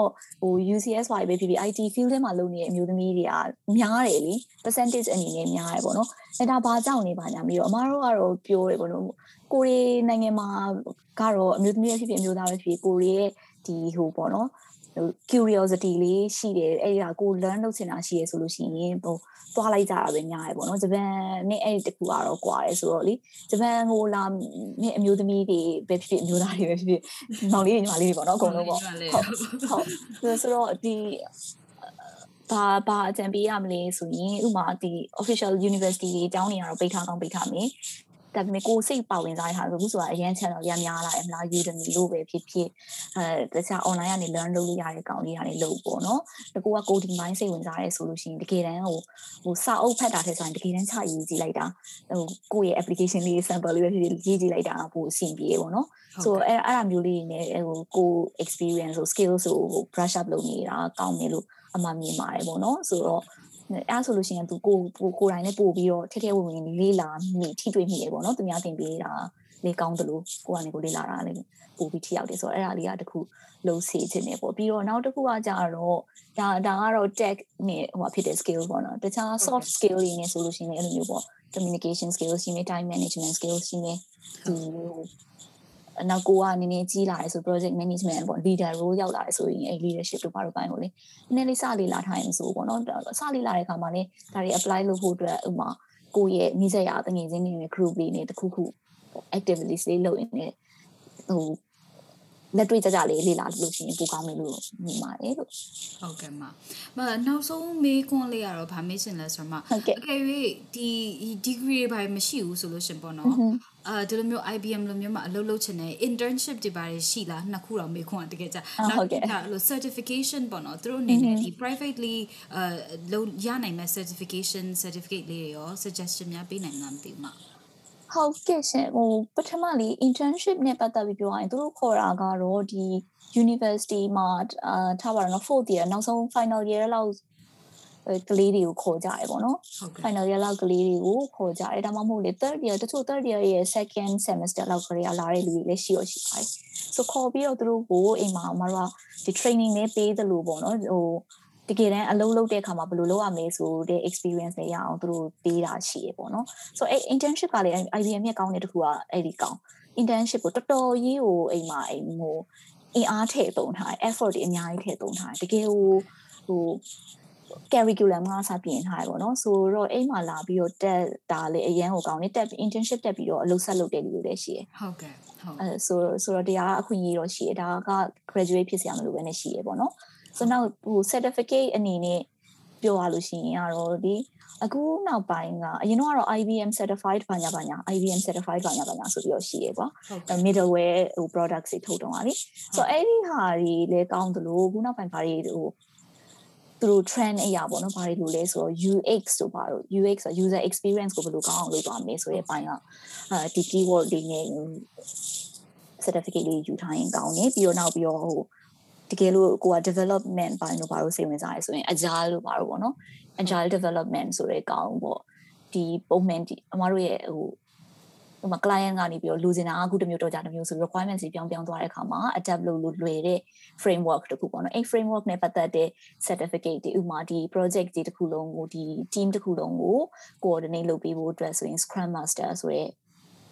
UCS ပါပဲဖြစ်ဖြစ် IT field ထဲမှာလုပ်နေတဲ့အမျိုးသမီးတွေကများတယ်လေ percentage အနေနဲ့များတယ်ပေါ့နော်ဒါဘာကြောင့်နေပါညာပြီးတော့အမတို့ကတော့ပြောတယ်ပေါ့နော်ကိုရီနိုင်ငံမှာကတော့အမျိုးသမီးတွေဖြစ်ဖြစ်အမျိုးသားတွေဖြစ်ဖြစ်ကိုရီရဲ့ဒီပေါ့နော်curiosity လေးရှိတယ်အဲ့ဒါကို learn လုပ်ချင်တာရှိရဆိုလို့ရှိရင်သွားလိုက်ကြတာပဲများရပေါ့နော်ဂျပန်နဲ့အဲ့တကူကတော့ကွာတယ်ဆိုတော့လေဂျပန်ကိုလာနဲ့အမျိုးသမီးတွေပဲဖြစ်ဖြစ်အမျိုးသားတွေပဲဖြစ်ဖြစ်မောင်လေးတွေညီမလေးတွေပေါ့နော်အကုန်လုံးပေါ့ဟုတ်ဆိုတော့ဒီဘာအကြံပေးရမလဲဆိုရင်ဥမာဒီ official university တွေတောင်းနေရတော့ပိတ်ထားကောင်းပိတ်ထားမယ်ဒါပေမဲ့ကိုစိတ်ပါဝင်စားရတာဆိုခုဆိုတာအရန် channel ရများလာတယ်မလား Udemy လို့ပဲဖြစ်ဖြစ်တခြား online ကနေ learn လုပ်လို့ရတဲ့ကောင်လေးကနေလုပ်ပေါ့နော်တကူက coding ပိုင်းစိတ်ဝင်စားရဲဆိုလို့ရှိရင်တကယ်တမ်းစာအုပ်ဖတ်တာထက်ဆိုရင်တကယ်တမ်းချရေးကြည့်လိုက်တာကိုယ့်ရဲ့ application လေး sample လေးပဲဖြစ်ဖြစ်ရေးကြည့်လိုက်တာပိုအဆင်ပြေပေါ့နော်ဆိုအဲ့ဒါမျိုးလေးနဲ့ကို experience ကို skills ကို brush up လုပ်နေတာကောင်းတယ်လို့အမှမြင်ပါတယ်ပေါ့နော်ဆိုတော့အဲ့ဆိုလို့ရှိရင်သူကိုယ်တိုင်နဲ့ပို့ပြီးတော့ထက်ဝင်လေးလာမိထိတွေ့မိတယ်ပေါ့နော်သူများတင်ပေးတာလေးကောင်းတယ်လို့ကိုကနေကိုလေးလာတာလေးပို့ပြီးထိရောက်တယ်ဆိုတော့အဲ့ဒါလေးကတခုလုံးစီခြင်းနေပေါ့ပြီးတော့နောက်တစ်ခုကကြတော့ဒါကတော့ tech နဲ့ဖြစ်တဲ့ skill ပေါ့နော်တခြား soft skill တွေနဲ့ဆိုလို့ရှိရင်အဲ့လိုမျိုးပေါ့ communication skills ရှိမယ် time management skills ရှိမယ်ဒီနောက်ကိုကနည်းနည်းကြီးလာတယ်ဆို project management ပေါ့ leader role ရောက်လာတယ်ဆိုရင်အဲ့ leadership တို့ဘာလို့ပိုင်းပေါ့လေနည်းနည်းလေးစလေးလာထားရင်ဆိုပေါ့နော်စလေးလာတဲ့အခါမှာလည်းဒါတွေ apply လုပ်ဖို့အတွက်ဥမာကိုယ့်ရဲ့နှိစက်ရတငယ်ချင်းတွေနဲ့ group လေးနဲ့တခုခု activities လေးလုပ်ရင်လည်းလက်တွေ့ကြလေးလေ့လာလို့ရှိရင်ပိုကောင်းမယ်လို့မြင်ပါတယ်လို့ဟုတ်ကဲ့မနောက်ဆုံးမေးခွန်းလေးကတော့ဗာမေးရှင်လဲဆိုတော့အကယ်၍ဒီ degree တွေဘာမရှိဘူးဆိုလို့ရှင်ပေါ့နော်ဒီလိုမျိုး IBM လိုမျိုးမှာအလုပ်လုပ်ချင်တဲ့ internship တွေဘာတွေရှိလားနှစ်ခုတော့မေးခွန်းတကယ်ကြနောက်ဒါလို့ certification ပေါ့နော်သူတို့အနေနဲ့ဒီ privately လုပ်ရနိုင်မဲ့ certificate လေးတွေရော suggestion များပေးနိုင်မှာမသိဘူးမဟုတ်ကဲ့ရှင်ပထမလေး internship နဲ့ပတ်သက်ပြီးပြောရရင်သူတို့ခေါ်တာကတော့ဒီ university မှာထားပါတော့ 4th year နောက်ဆုံး final year လောက်ကလေးတွေကိုခေါ်ကြတယ်ပေါ့နော် final year လောက်ကလေးတွေကိုခေါ်ကြတယ်ဒါမှမဟုတ်လေ third year တချို့ third year ရဲ့ second semester လောက်ကလေးလာတဲ့လူတွေလည်းရှိပါတယ်ဆိုခေါ်ပြီးတော့သူတို့ကိုအိမ်မှာမတို့ကဒီ training နဲ့ပေးသလိုပေါ့နော်တကယ်တမ်းအလုပ်လုပ်တဲ့အခါမှာဘယ်လိုလုပ်ရမလဲဆိုတဲ့ experience တွေရအောင်သူတို့ပေးတာရှိရပေါ့နော်ဆိုတော့ internship ကလည်း IBM ရဲ့ကောင်းတဲ့တစ်ခုကအဲ့ဒီကောင်း internship ကိုတော်တော်ကြီးကိုအိမ်မှာအင်အားထည့်သုံးထားတယ် effort တွေအများကြီးထည့်သုံးထားတယ်တကယ်ဟို curriculum ကစပြင်ထားတယ်ပေါ့နော်ဆိုတော့အိမ်မှာလာပြီးတော့တက်တာလေအရန်ကိုကောင်းနေတက် internship တက်ပြီးတော့အလုပ်ဆက်လုပ်တဲ့လူတွေလည်းရှိတယ်ဟုတ်ကဲ့ဟုတ်ဆိုတော့တရားအခွင့်အရေးတော့ရှိတယ်ဒါက graduate ဖြစ်စရာမလိုဘဲနဲ့ရှိရပေါ့နော်ဆိုတော့certificate အနေနဲ့ပြောရလို့ရှိရင်ကတော့ဒီအခုနောက်ပိုင်းကအရင်တော့ IBM certified ဘာညာ IBM certified ဘာညာဆိုပြီးတော့ရှိရပေါ့ middleware products တွေထုတ်တော့ပါလိဆိုတော့အဲ့ဒီဟာတွေလည်းကောင်းသလိုခုနောက်ပိုင်းဘာတွေသူတို့ trend အရာပေါ့နော်ဘာတွေလို့လဲဆိုတော့ UX ဆိုပါတော့ UX ဆို user experience ကိုဘယ်လိုကောင်းအောင်လုပ်သွားမလဲဆိုတဲ့အပိုင်းကဒီ keyword တွေနဲ့ certificate လေးယူထားရင်ကောင်းတယ်ပြီးတော့နောက်ပြီးတော့တကယ်လို့ကိုက development ပိုင်းတို့ဘာလို့စိတ်ဝင်စားရဆိုရင် agile လို့ပါတော့ပေါ့နော် agile development ဆိုတဲ့ကောင်းပေါ့ဒီပုံမှန်ဒီအမတို့ရဲ့ဟိုမှာ client ကနေပြီးတော့လူစင်တာအခုတစ်မျိုးတော့ကြတစ်မျိုးဆို requirements တွေပြောင်းသွားတဲ့အခါမှာ adapt လုပ်လို့လွယ်တဲ့ framework တခုပေါ့နော်အဲ့ framework နဲ့ပတ်သက်တဲ့ certificate တွေဥပမာဒီ project တွေတစ်ခုလုံးကိုဒီ team တစ်ခုလုံးကို coordinate လုပ်ပေးဖို့အတွက်ဆိုရင် scrum master ဆိုတဲ့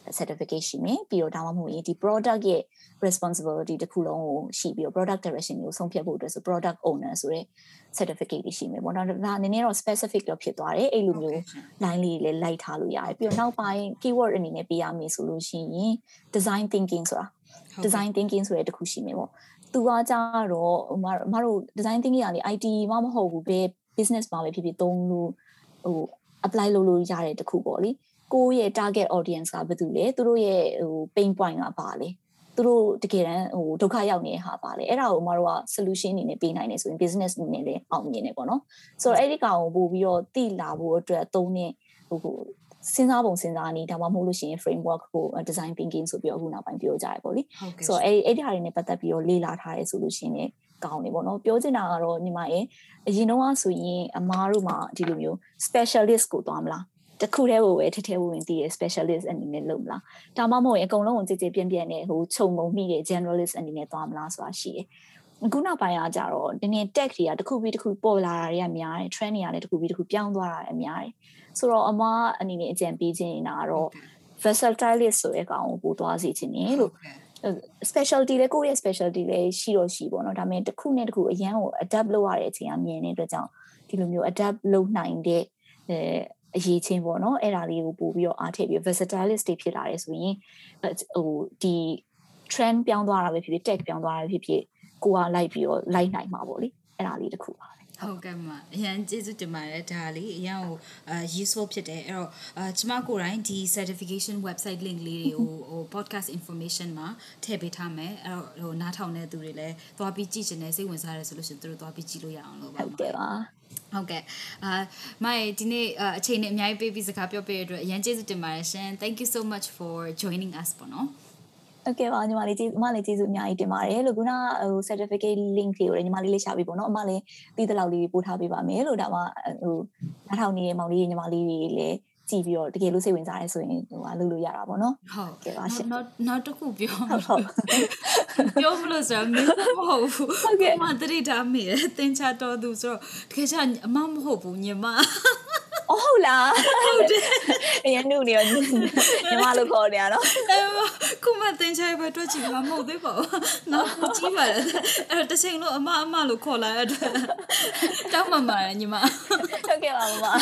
certificate ရှိမယ်ပြီးတော့ဒါမှမဟုတ်ရင်ဒီ product ရဲ့ responsibility တခုလုံးကိုရှိပြီးတော့ product direction ကိုဆုံးဖြတ်ဖို့အတွက်ဆို product owner ဆိုတဲ့ certificate တွေရှိမယ်ပေါ့နော်ဒါနည်းနည်းတော့ specific တော့ဖြစ်သွားတယ်အဲ့လိုမျိုး line လေးတွေလည်းလိုက်ထားလို့ရတယ်ပြီးတော့နောက်ပိုင်း keyword အနေနဲ့ပေးရမယ်ဆိုလို့ရှိရင် design thinking ဆိုတာ design thinking ဆိုတဲ့တခုရှိမယ်ပေါ့သူကကြတော့မတို့ design thinking ကလေ IT မှမဟုတ်ဘူးပဲ business မှာပဲဖြစ်ဖြစ်သုံးလို့ဟို apply လုပ်လို့ရတဲ့တခုပေါ့လေကိုယ့်ရဲ့ target audience ကဘာတူလဲသူတို့ရဲ့pain point ကဘာလဲသူတို့တကယ်တမ်းဒုက္ခရောက်နေတဲ့ဟာပါလေအဲ့ဒါကိုမတို့က solution အနေနဲ့ပေးနိုင်တယ်ဆိုရင် business အနေနဲ့လည်းအောင်မြင်တယ်ပေါ့နော်ဆိုတော့အဲ့ဒီကောင်ကိုပို့ပြီးတော့တိလာဖို့အတွက်သုံးတဲ့စဉ်းစားပုံစဉ်းစားနည်းဒါမှမဟုတ်လို့ရှိရင် framework ကို design thinking ဆိုပြီးတော့အခုနောက်ပိုင်းပြောကြရပေါ့လေဆိုတော့အဲ့ဒီဟာတွေနဲ့ပတ်သက်ပြီးတော့လေ့လာထားရဲဆိုလို့ရှိရင်ကောင်းတယ်ပေါ့နော်ပြောချင်တာကတော့ညီမရဲ့အရင်တော့ဆိုရင်အမားတို့မှာဒီလိုမျိုး specialist ကိုသွားမလားတခုတည်းကိုပဲထဲဝင်တည်ရ specialist အနေနဲ့လုပ်မလားဒါမှမဟုတ်ရင်အကုန်လုံးကိုကြည်ပြင်းပြင်းနဲ့ခြုံငုံမိတဲ့ generalist အနေနဲ့သွားမလားဆိုတာရှိတယ်အခုနောက်ပိုင်းကကြတော့ဒီနေ့ tech တွေကတခုပြီးတခုပေါ်လာတာတွေကများတယ် trend တွေကလည်းတခုပြီးတခုပြောင်းသွားတာလည်းများတယ်ဆိုတော့အမအနေနဲ့အကြံပေးခြင်းနေတာကတော့ versatile ဆိုတဲ့ကောင်ကိုပို့သွားစေချင်တယ်လို့specialty လည်းကိုယ့်ရဲ့ specialty လည်းရှိတော့ရှိပေါ့နော်ဒါပေမဲ့တစ်ခုနဲ့တစ်ခုအရန်ကို adapt လုပ်ရတဲ့အချိန်ကမြင်တဲ့အတွက်ကြောင့်ဒီလိုမျိုး adapt လုပ်နိုင်တဲ့အရေးချင်းပေါ့နော်အဲ့ဒါလေးကိုပို့ပြီးတော့အားထည့်ပြီး versatilist တွေဖြစ်လာတယ်ဆိုရင်ဒီ trend ပြောင်းသွားတာပဲဖြစ်ဖြစ် tech ပြောင်းသွားတာဖြစ်ဖြစ်ကိုကလိုက်ပြီးတော့လိုက်နိုင်မှာပေါ့လေအဲ့ဒါလေးတစ်ခုပါဟုတ်ကဲ့မအရန်ကျေးဇူးတင်ပါတယ်ဒါလေးအရန်ကိုuseful ဖြစ်တယ်အဲ့တော့ကျမကိုယ်တိုင်ဒီ certification website link လေးတွေကိုpodcast information မှာထည့်ပေးထားမယ်အဲ့တော့နားထောင်တဲ့သူတွေလည်းသွားပြီးကြည့်ချင်တယ်စိတ်ဝင်စားတယ်ဆိုလို့ရှိရင်သူတို့သွားပြီးကြည့်လို့ရအောင်လို့ပါဟုတ်ကဲ့ပါဟုတ်ကဲ့မိုင်ဒီနေ့အချိန်နဲ့အများကြီးပေးပြီးစကားပြောပေးရတဲ့အတွက်အရန်ကျေးဇူးတင်ပါတယ်ရှင် thank you so much for joining us ပေါ့နော်ဟုတ်ကဲ့ပါညီမလေးကျေးဇူးအများကြီးတင်ပါတယ်လို့ခုနcertificate link တွေကိုညီမလေးရှာပေးပေါ့နော်အမလည်းပြီးတဲ့လောက်လေးပို့ထားပေးပါမယ်လို့ဒါမှနားထောင်နေတဲ့မောင်လေးညီမလေးတွေလည်းကြည့်ပြီးတော့တကယ်လို့စိတ်ဝင်စားရဲဆိုရင်လုပ်လို့ရတာပေါ့နော်ဟုတ်ကဲ့ပါရှင်နောက်တစ်ခုပြောမလို့ဆိုတော့မင်းမဟုတ်ဘူးဟုတ်ကဲ့မတရိတာမိတယ်သင်ချတော်သူဆိုတော့တကယ်ချအမမဟုတ်ဘူးညီမဟုတ်လားဟုတ်တယ်အရင်တို့နေရောညီမလို့ခေါ်နေရတော့ခုမှသင်ချရပဲတွေ့ချင်မှာမဟုတ်သေးပါဘူးနော်ကြည့်ပါလားအဲ့တချိန်လို့အမလို့ခေါ်လာရတဲ့တောင်းမှမှာညီမဟုတ်ကဲ့ပါမ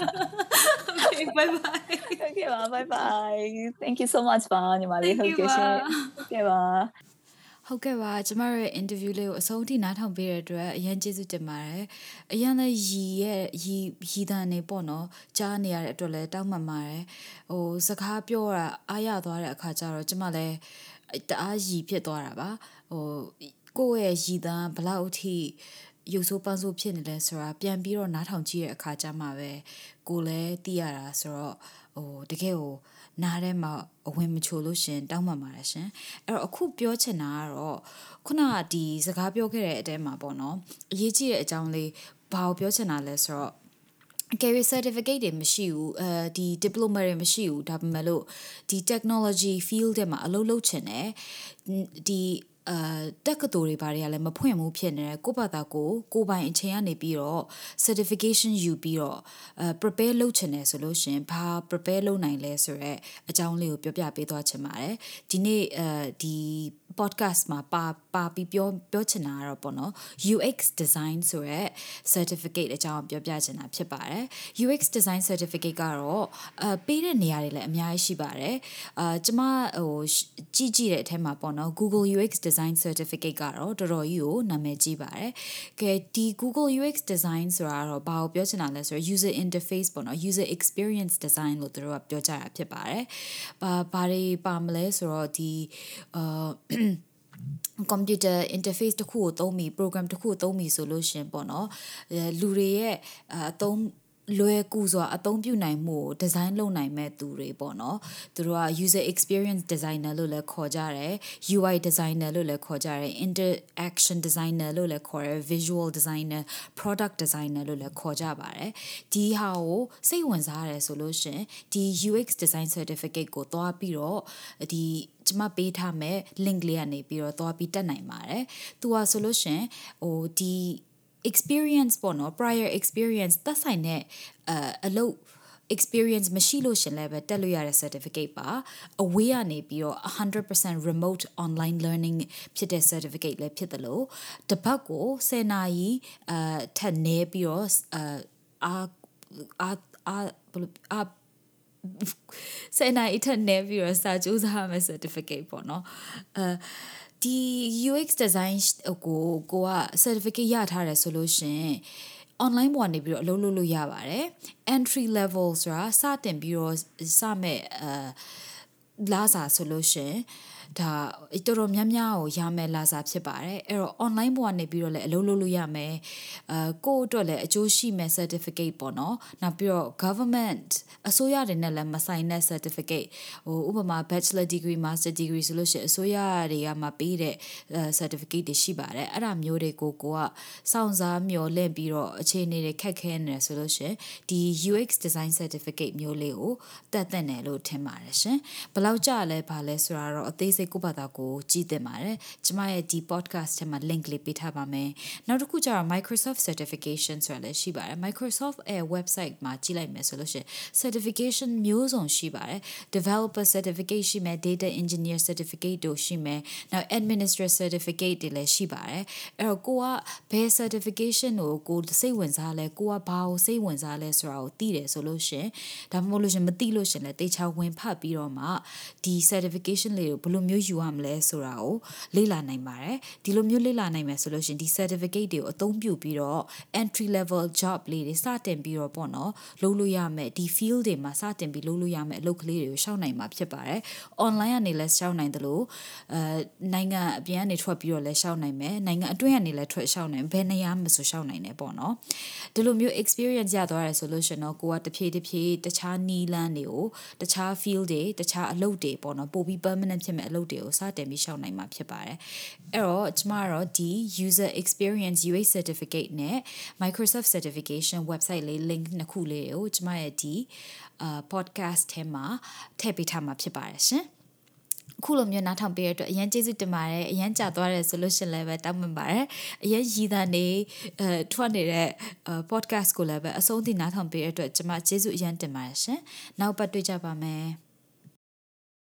Okay bye bye ဟုတ်ကဲ့ပါ bye bye thank you so much ပါညီမလေးဟုတ်ကဲ့ရှင်ဟုတ်ကဲ့ပါဟုတ်ကဲ့ပါကျမတို့ရဲ့ interview လေးကိုအဆုံးထိနားထောင်ပေးတဲ့အတွက်အရင်ကျေးဇူးတင်ပါတယ်အရင်လည်းရီတန်နေပေါ့နော်ကြားနေရတဲ့အတွက်လည်းတောင်းပန်ပါတယ်စကားပြောတာအားရသွားတဲ့အခါကျတော့ကျမလည်းတအားရီဖြစ်သွားတာပါကိုယ့်ရဲ့ရီတန်ဘလောက်အထိရုပ်ဆိုးပန်းဆိုးဖြစ်နေလဲဆိုတာပြန်ပြီးတော့နားထောင်ကြည့်တဲ့အခါကျမှပဲကိုလည်းသိရတာဆိုတော့တကယ်ကိုနားထဲမှာအဝင်မချိုလို့ရှင်တောင်းပန်ပါတယ်ရှင်အဲ့တော့အခုပြောချင်တာကတော့ခုနကဒီစကားပြောခဲ့တဲ့အတဲမှာပေါ့နော်အရေးကြီးတဲ့အကြောင်းလေးဘာကိုပြောချင်တာလဲဆိုတော့ carry certificate တွေမရှိဘူးဒီ diploma တွေမရှိဘူးဒါပေမဲ့လို့ဒီ technology field ထဲမှာအလုပ်လုပ်ချင်တယ်ဒီတက်ကတူတွေဘာတွေကလည်းမဖွင့်ဘူးဖြစ်နေတယ်ကိုယ့်ဘာသာကိုပိုင်အချိန်ကနေပြီးတော့ certification ယူပြီးတော့prepare လုပ်ချင်တယ်ဆိုလို့ရှင်ဘာ prepare လုပ်နိုင်လဲဆိုတော့အကြောင်းလေးကိုပြောပြပေးသွားချင်ပါတယ်ဒီနေ့ဒီ podcast မှာပါပြီးပြောချင်တာကတော့ပေါ့နော် UX design ဆိုရဲ certificate အကြောင်းပြောပြချင်တာဖြစ်ပါတယ် UX design certificate ကတော့ပေးတဲ့နေရာတွေလည်းအများကြီးရှိပါတယ်ကျမကြည့်တဲ့အထက်မှာပေါ့နော် Google UX design certificate ကတော့တော်တော်ကြီးကိုနာမည်ကြီးပါတယ်ကဲဒီ Google UX design ဆိုတာတော့ဘာကိုပြောချင်တာလဲဆိုတော့ user interface ပေါ့နော် user experience design လို့သူတို့ကပြောကြတာဖြစ်ပါတယ်ဘာတွေပါမလဲဆိုတော့ဒီcomputer interface တခုကိုသုံးပြီး program တခုကိုသုံးပြီးဆိုလို့ရှင်ပေါ့နော်လူတွေရဲ့အသုံးလွယ်ကူစွာအသုံးပြုနိုင်မှုကို design လုပ်နိုင်မဲ့သူတွေပေါ့နော်သူတို့က user experience designer လို့လည်းခေါ်ကြတယ် UI designer လို့လည်းခေါ်ကြတယ် interaction designer လို့လည်းခေါ်တယ် visual designer product designer လို့လည်းခေါ်ကြပါတယ်ဒီဟာကိုစိတ်ဝင်စားရတယ်ဆိုလို့ရှင်ဒီ UX design certificate ကိုသွားပြီးတော့ဒီကျမပေးထားမဲ့ link လေးကနေပြီးတော့သွားပြီးတက်နိုင်ပါတယ်သူကဆိုလို့ရှင်ဒီ experience ပေါ့နော် prior experience သက်ဆိုင်တဲ့အလုပ် experience မရှိလို့ရှင်လည်းပဲတက်လို့ရတဲ့ certificate ပါ away ကနေပြီးတော့100% remote online learning ဖြစ်တဲ့ certificate လည်းဖြစ်တယ်လို့တစ်ပတ်ကို10နာရီထပ်နေပြီးတော့10နာရီထပ်နေပြီးတော့စာကြိုးစားရမယ့် certificate ပေါ့နော်ဒီ UX design ကိုက certificate ရထားတယ်ဆိုလို့ရှင် online ပေါ်နေပြီးတော့အလုပ်လုပ်လို့ရပါတယ် entry level ဆိုတာစတင်ပြီးတော့စမဲ့လာစာဆိုလို့ရှင်ဒါတော်တော်များများကိုရမယ်လာစာဖြစ်ပါတယ်အဲ့တော့ online ပေါ်ကနေပြီးတော့လည်းအလုပ်လုပ်လို့ရမယ်ကိုယ့်အတွက်လည်းအကျိုးရှိမယ် certificate ပေါ့နော်နောက်ပြီးတော့ government အစိုးရတွေနဲ့လည်းမဆိုင်တဲ့ certificate ဥပမာ bachelor degree master degree ဆိုလို့ရှိရင်အစိုးရတွေကမှပေးတဲ့ certificate တွေရှိပါတယ်အဲ့ဒါမျိုးတွေကိုကစောင့်စားမျှော်လင့်ပြီးတော့အခြေအနေတွေခက်ခဲနေတယ်ဆိုလို့ရှိရင်ဒီ UX design certificate မျိုးလေးကိုတက်တယ်လို့ထင်ပါတယ်ရှင်ဘယ်လောက်ကြာလဲဘာလဲဆိုတာတော့အသေးစိတ်ကိုဘာသာကိုကြည့်တင်ပါတယ်ကျမရဲ့ဒီ podcast ထဲမှာ link လေးပေးထားပါမယ်နောက်တစ်ခုကျတော့ Microsoft certification ဆိုတာလည်းရှိပါတယ် Microsoft website မှာကြည့်လိုက်မယ်ဆိုလို့ရှိရင် certification မျိုးစုံရှိပါတယ် developer certificate ရှိမယ် data engineer certificate တို့ရှိမယ်နောက် administrator certificate တွေလည်းရှိပါတယ်အဲ့တော့ကိုကဘယ် certification ကိုစိတ်ဝင်စားလဲကိုကဘာကိုစိတ်ဝင်စားလဲဆိုတာကိုသိတယ်ဆိုလို့ရှိရင်ဒါမှမဟုတ်လို့ရှင်မသိလို့ရှင်လည်းတေချာဝင်ဖတ်ပြီးတော့မှဒီ certification လေးကိုဘယ်လိုမျိုးယူရမလဲဆိုတာကိုလေ့လာနိုင်ပါတယ်ဒီလိုမျိုးလေ့လာနိုင်မယ်ဆိုလို့ရှင်ဒီ certificate တွေကိုအသုံးပြုပြီးတော့ entry level job လေးတွေစတင်ပြီးတော့ပေါ့နော်လုပ်လို့ရမယ်ဒီ field တွေမှာစတင်ပြီးလုပ်လို့ရမယ်အလုပ်ကလေးတွေကိုရှောက်နိုင်မှာဖြစ်ပါတယ် online ကနေလည်းရှောက်နိုင်တယ်လို့နိုင်ငံအပြင်ကနေထွက်ပြီးတော့လည်းရှောက်နိုင်မယ်နိုင်ငံအတွင်းကနေလည်းထွက်ရှောက်နိုင်ဘယ်နေရာမှဆိုရှောက်နိုင်တယ်ပေါ့နော်ဒီလိုမျိုး experience ရသွားတယ်ဆိုလို့ရှင်တော့ကိုကတဖြည်းဖြည်းတခြားနီးလန်းတွေကိုတခြား field တွေတခြားအလုပ်တွေပေါ့နော်ပို့ပြီး permanent ဖြစ်မဲ့အလုပ်တွေကိုစတင်ပြီးရှောက်နိုင်မှာဖြစ်ပါတယ်အဲ့တော့ကျမကတော့ဒီ user experience UX certificate နဲ့ Microsoft certification website လေး link နှစ်ခုလေးကိုကျမရဲ့ဒီpodcast ထဲမှာထည့်ပေးထားမှာဖြစ်ပါတယ်ရှင်ခုလိုမျိုးနားထောင်ပေးရတဲ့အတွက်အရင်ကျေးဇူးတင်ပါတယ်အရင်ကြာသွားတယ်ဆိုလို့ရှင်လည်းပဲတောင်းပန်ပါတယ်အရင်ရည်သားနေထွက်နေတဲ့ podcast ကိုလည်းပဲအဆုံးထိနားထောင်ပေးရတဲ့အတွက်ကျွန်မကျေးဇူးအရင်တင်ပါတယ်ရှင်နောက်ပတ်တွေ့ကြပါမယ်